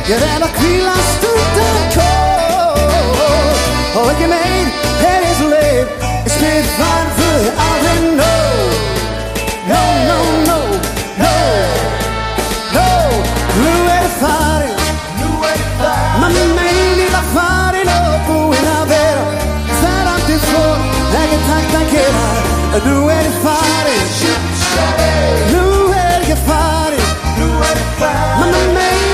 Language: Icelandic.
Io devo qui la stuta cold. Oh, you made it is late. It's been fine for you. I didn't know. No, no, no, no, no. Blue at a party. Ma meglio da fare dopo una vera. Sarà più fuori. Che tacca che va. Blue at a party. Blue at a party. Ma meglio